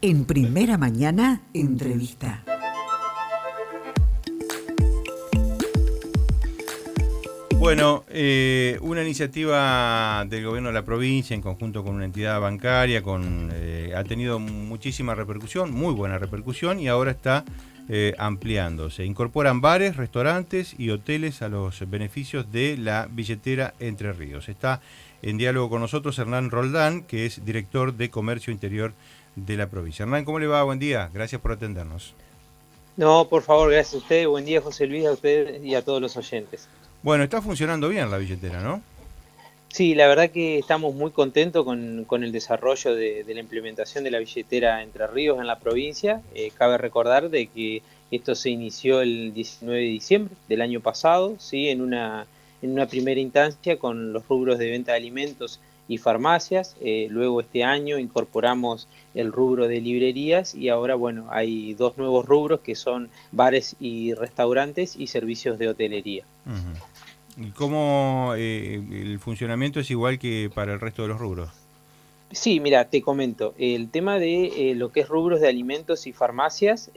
En Primera Mañana, entrevista. Bueno, una iniciativa del gobierno de la provincia en conjunto con una entidad bancaria ha tenido muchísima repercusión, muy buena repercusión, y ahora está ampliándose. Incorporan bares, restaurantes y hoteles a los beneficios de la billetera Entre Ríos. Está en diálogo con nosotros Hernán Roldán, que es director de Comercio Interior de la provincia. Hernán, ¿cómo le va? Buen día, gracias por atendernos. No, por favor, gracias a usted. Buen día, José Luis, a usted y a todos los oyentes. Bueno, está funcionando bien la billetera, ¿no? Sí, la verdad que estamos muy contentos con el desarrollo de la implementación de la billetera Entre Ríos en la provincia. Cabe recordar de que esto se inició el 19 de diciembre del año pasado, ¿sí? En una primera instancia con los rubros de venta de alimentos y farmacias. Luego este año incorporamos el rubro de librerías y ahora, bueno, hay dos nuevos rubros que son bares y restaurantes y servicios de hotelería. ¿Y cómo el funcionamiento es igual que para el resto de los rubros? Sí, mira, te comento, el tema de lo que es rubros de alimentos y farmacias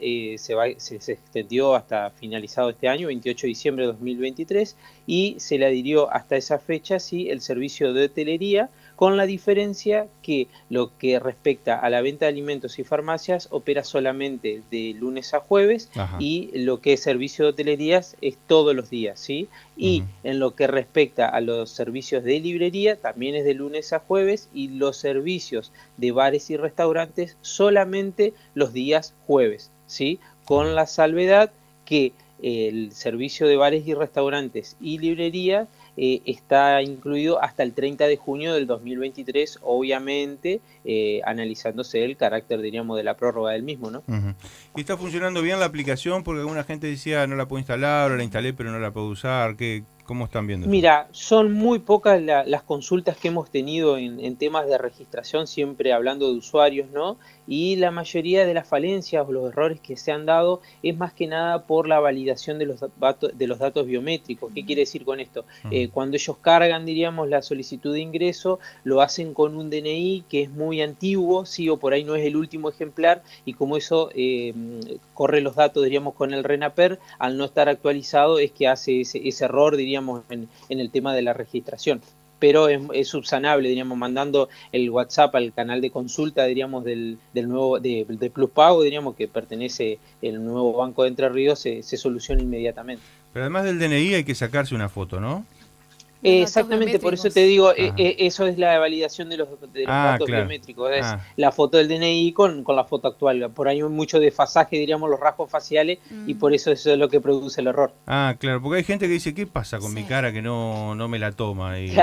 se extendió hasta finalizado este año, 28 de diciembre de 2023, y se le adhirió hasta esa fecha, sí, el servicio de hotelería, con la diferencia que lo que respecta a la venta de alimentos y farmacias opera solamente de lunes a jueves. Ajá. Y lo que es servicio de hotelerías es todos los días, ¿sí? Y en lo que respecta a los servicios de librería también es de lunes a jueves, y los servicios de bares y restaurantes solamente los días jueves, ¿sí? Con la salvedad que el servicio de bares y restaurantes y librería está incluido hasta el 30 de junio del 2023, obviamente analizándose el carácter, diríamos, de la prórroga del mismo, ¿no? ¿Y está funcionando bien la aplicación? Porque alguna gente decía no la puedo instalar, o la instalé pero no la puedo usar. ¿Cómo están viendo eso? Mira, son muy pocas las consultas que hemos tenido en temas de registración, siempre hablando de usuarios, ¿no? Y la mayoría de las falencias o los errores que se han dado es más que nada por la validación de los datos biométricos. ¿Qué quiere decir con esto? Cuando ellos cargan, diríamos, la solicitud de ingreso, lo hacen con un DNI que es muy antiguo, sí, o por ahí no es el último ejemplar, y como eso corre los datos, diríamos, con el RENAPER, al no estar actualizado es que hace ese error, diríamos, en el tema de la registración. Pero es subsanable, diríamos, mandando el WhatsApp al canal de consulta, diríamos, del nuevo de Plus Pago, diríamos, que pertenece el nuevo Banco de Entre Ríos, se soluciona inmediatamente. Pero además del DNI hay que sacarse una foto, ¿no? Exactamente, por eso te digo, eso es la validación de los datos biométricos, es la foto del DNI con la foto actual. Por ahí hay mucho desfasaje, diríamos, los rasgos faciales, y por eso es lo que produce el error. Claro, porque hay gente que dice, ¿qué pasa con mi cara que no me la toma? Y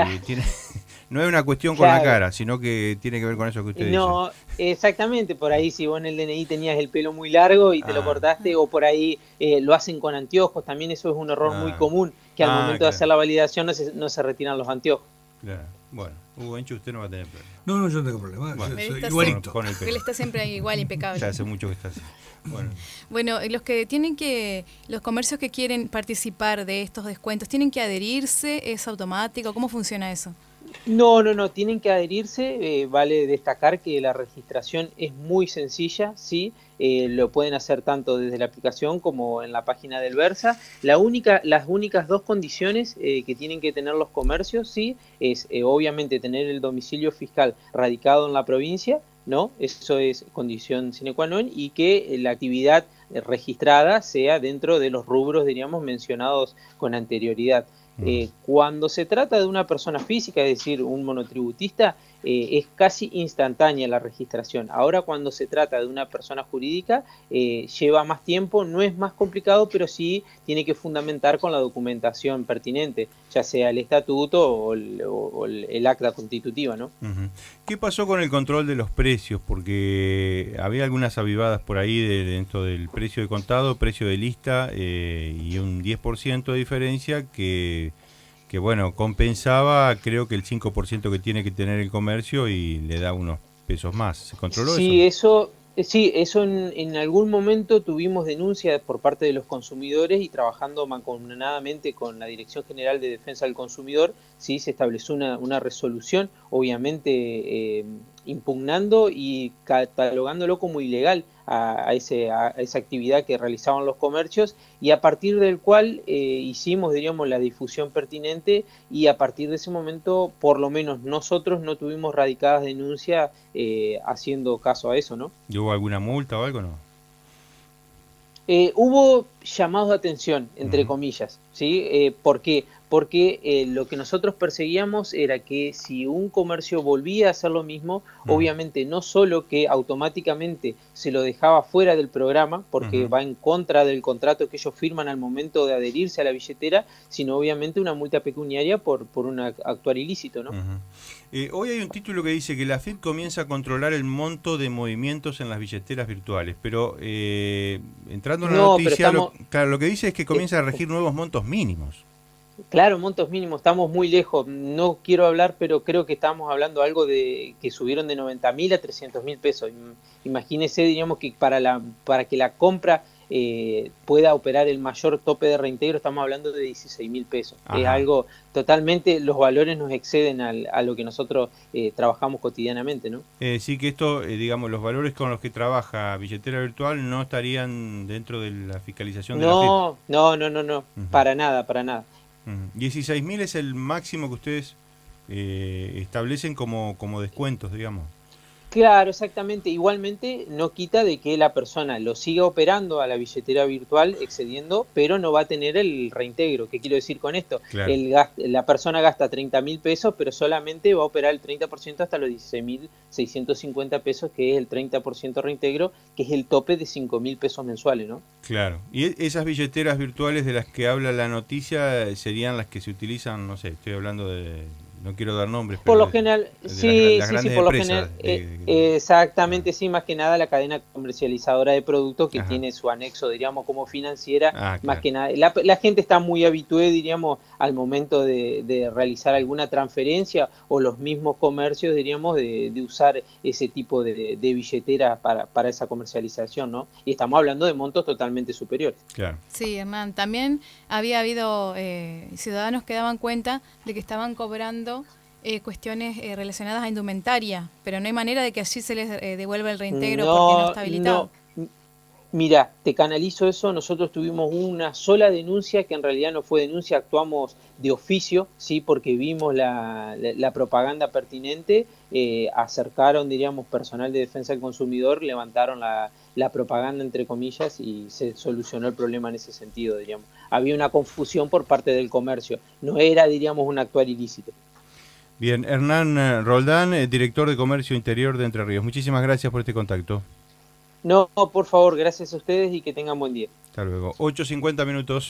no es una cuestión con la cara, sino que tiene que ver con eso que usted dice. No, exactamente, por ahí si vos en el DNI tenías el pelo muy largo y te lo cortaste, o por ahí lo hacen con anteojos, también eso es un error muy común, que al momento de hacer la validación no se retiran los anteojos. Claro, bueno, Hugo Encho, usted no va a tener problema. No, yo no tengo problema, bueno, soy igualito. Con el pelo. Él está siempre igual, impecable. Ya hace mucho que está así. Bueno, los comercios que quieren participar de estos descuentos, ¿tienen que adherirse? ¿Es automático? ¿Cómo funciona eso? No, tienen que adherirse. Vale destacar que la registración es muy sencilla, ¿sí? Lo pueden hacer tanto desde la aplicación como en la página del Versa. Las únicas dos condiciones que tienen que tener los comercios, ¿sí? Es obviamente tener el domicilio fiscal radicado en la provincia, ¿no? Eso es condición sine qua non, y que la actividad registrada sea dentro de los rubros, diríamos, mencionados con anterioridad. Cuando se trata de una persona física, es decir, un monotributista, es casi instantánea la registración. Ahora, cuando se trata de una persona jurídica, lleva más tiempo, no es más complicado, pero sí tiene que fundamentar con la documentación pertinente, ya sea el estatuto o el acta constitutiva, ¿no? ¿Qué pasó con el control de los precios? Porque había algunas avivadas por ahí dentro del precio de contado, precio de lista, y un 10% de diferencia que bueno, compensaba creo que el 5% que tiene que tener el comercio y le da unos pesos más. ¿Se controló eso? Sí, eso en algún momento tuvimos denuncias por parte de los consumidores, y trabajando mancomunadamente con la Dirección General de Defensa del Consumidor, sí se estableció una resolución, obviamente impugnando y catalogándolo como ilegal a esa actividad que realizaban los comercios, y a partir del cual hicimos, diríamos, la difusión pertinente, y a partir de ese momento, por lo menos nosotros no tuvimos radicadas denuncias haciendo caso a eso, ¿no? ¿Y hubo alguna multa o algo, no? Hubo llamados de atención, entre comillas, ¿sí? ¿Por qué? Porque lo que nosotros perseguíamos era que si un comercio volvía a hacer lo mismo, obviamente no solo que automáticamente se lo dejaba fuera del programa, porque va en contra del contrato que ellos firman al momento de adherirse a la billetera, sino obviamente una multa pecuniaria por un actuar ilícito, ¿no? Hoy hay un título que dice que la AFIP comienza a controlar el monto de movimientos en las billeteras virtuales, pero entrando en la noticia, claro, lo que dice es que comienza a regir nuevos montos mínimos. Claro, montos mínimos, estamos muy lejos. No quiero hablar, pero creo que estamos hablando algo de que subieron de 90.000 a 300.000 pesos. Imagínese, diríamos, que para que la compra pueda operar el mayor tope de reintegro, estamos hablando de 16.000 pesos. Ajá. Es algo totalmente, los valores nos exceden a lo que nosotros trabajamos cotidianamente, ¿no? Sí, que esto, digamos, los valores con los que trabaja billetera virtual no estarían dentro de la fiscalización de la FIP. No, para nada. 16.000 es el máximo que ustedes establecen como descuentos, digamos. Claro, exactamente. Igualmente no quita de que la persona lo siga operando a la billetera virtual excediendo, pero no va a tener el reintegro. ¿Qué quiero decir con esto? Claro. La persona gasta 30.000 pesos, pero solamente va a operar el 30% hasta los 16.650 pesos, que es el 30% reintegro, que es el tope de 5.000 pesos mensuales, ¿no? Claro. Y esas billeteras virtuales de las que habla la noticia serían las que se utilizan, no sé, estoy hablando de... No quiero dar nombres, pero por lo general, sí, por lo general, exactamente, Ah. sí, más que nada la cadena comercializadora de productos que tiene su anexo, diríamos, como financiera, claro. Más que nada, la gente está muy habitué, diríamos, al momento de realizar alguna transferencia, o los mismos comercios, diríamos, de usar ese tipo de billetera para esa comercialización, ¿no? Y estamos hablando de montos totalmente superiores. Claro. Sí, Hernán, también había habido ciudadanos que daban cuenta de que estaban cobrando cuestiones relacionadas a indumentaria, pero no hay manera de que así se les devuelva el reintegro porque no está habilitado. No. Mira, te canalizo eso. Nosotros tuvimos una sola denuncia, que en realidad no fue denuncia, actuamos de oficio, sí, porque vimos la propaganda pertinente, acercaron, diríamos, personal de defensa del consumidor, levantaron la propaganda, entre comillas, y se solucionó el problema en ese sentido, diríamos. Había una confusión por parte del comercio, no era, diríamos, un actuar ilícito. Bien, Hernán Roldán, director de Comercio Interior de Entre Ríos. Muchísimas gracias por este contacto. No, por favor, gracias a ustedes y que tengan buen día. Hasta luego. 8:50 minutos.